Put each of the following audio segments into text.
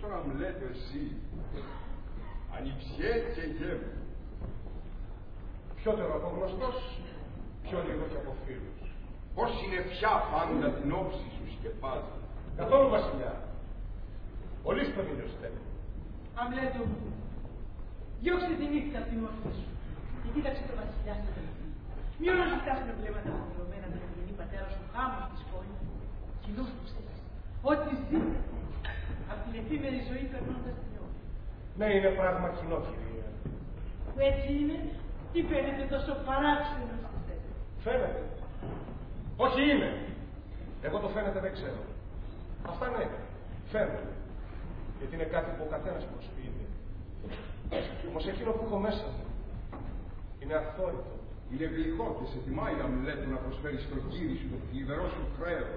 τώρα μου λέτε εσύ, ανιψιέ και γέμου. Πιότερο από γνωστός, πιο λίγο και από φίλους. Πώς είναι πια πάντα την όψη σου σκεπάζει. Καθόλου, βασιλιά. Πολύ στον ήλιο στέλνει. Αμλέτο μου, διώξε τη νύχτα από την όρθια σου και κοίταξε το βασιλιά στο παιδί. Μη όλα ζητάς με βλέμματα αναπληρωμένα με τον γενή πατέρα σου χάμω στη σκόνη. Κοινός που στέλνεις. Ό,τι ζει από την εφήμερη ζωή περνώντας την ώρα. Ναι, είναι πράγμα κοινό, κυρία. Που έτσι είναι, τι φαίνεται τόσο παράξενο στη θέση. Φαίνεται. Όχι είναι. Εγώ το φαίνεται δεν ξέρω. Αυτά ναι, φαίνεται. Γιατί είναι κάτι που ο καθένας προσποιείται. Όμως εκείνο που έχω μέσα μου είναι αθόρυτο. Είναι γλυκό και σε τιμάει να μιλέτου να προσφέρει στο κύρι σου το θλιβερό σου χρέος.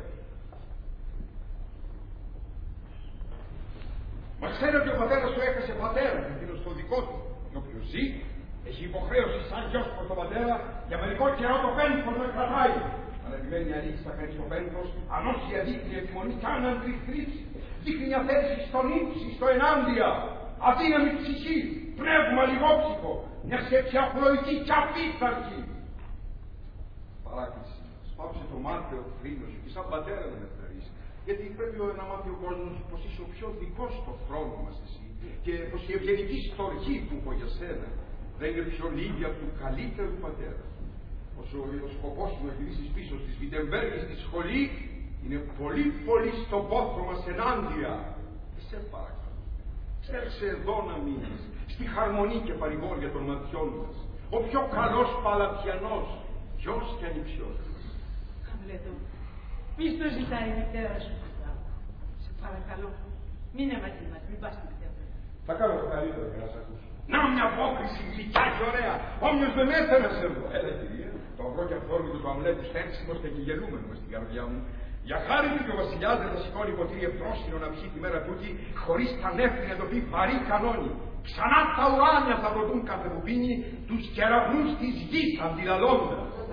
Μα ξέρει ότι ο πατέρας σου έχασε πατέρα και εκείνος το δικό του. Και όποιος ζει έχει υποχρέωση σαν γιος προς τον πατέρα για μερικό καιρό το πένθος να κρατάει. Αλλά επιμένει να ρίξει τα χέρια στο πένθος, αν όχι αδίκη επιμονή καν αν κρυφτρίσει. Δείχνει μια θέση στον ύψη, στο ενάντια. Αδύναμη ψυχή, πνεύμα λιγόψυχο, μια σκέψη απλοϊκή και απίθαρχη. Παράκληση, σπάψε το μάταιο θρήνο σου και σαν πατέρα να με ευχαρίσει. Γιατί πρέπει να μάθει ο κόσμος πως είσαι ο πιο δικός στο χρόνο μας εσύ και πως η ευγενική στοργή που έχω για σένα δεν είναι πιο λίγη από του καλύτερου πατέρα. Όσο ο σκοπός σου να γυρίσεις πίσω στις Βιτεμβέργες στη σχολή είναι πολύ πολύ στον πόθρο μας ενάντια. Σε παρακαλώ, έρξε εδώ να μείνεις, στη χαρμονή και παρηγόρια των ματιών μας. Ο πιο καλός παλατιανός, γιος και ανιψιός. Χαμλέτο, μη στο ζητάει η μητέρα σου. Σε παρακαλώ, μείνε μαζί μας, μην πας στην πτέρνα. Θα κάνω το καλύτερο για να σε ακούσω. Να μια απόκριση γλυκιά και ωραία. Όμοιος δεν έφερε σε εδώ. Έλα κυρία, το αγρό και αυθόρμητο του Αμλέτου στένξιμο και γελούμενο μες στην καρδιά μου. Για χάρη του και ο βασιλιάς δεν θα σηκώνει ποτήρι πρόσκυνο να πιει τη μέρα τούτη χωρίς τα νέφη να το πει βαρύ κανόνι. Ξανά τα ουράνια θα βροντούν κάθε που πίνει τους κεραυνούς της γης αντιλαλώντας.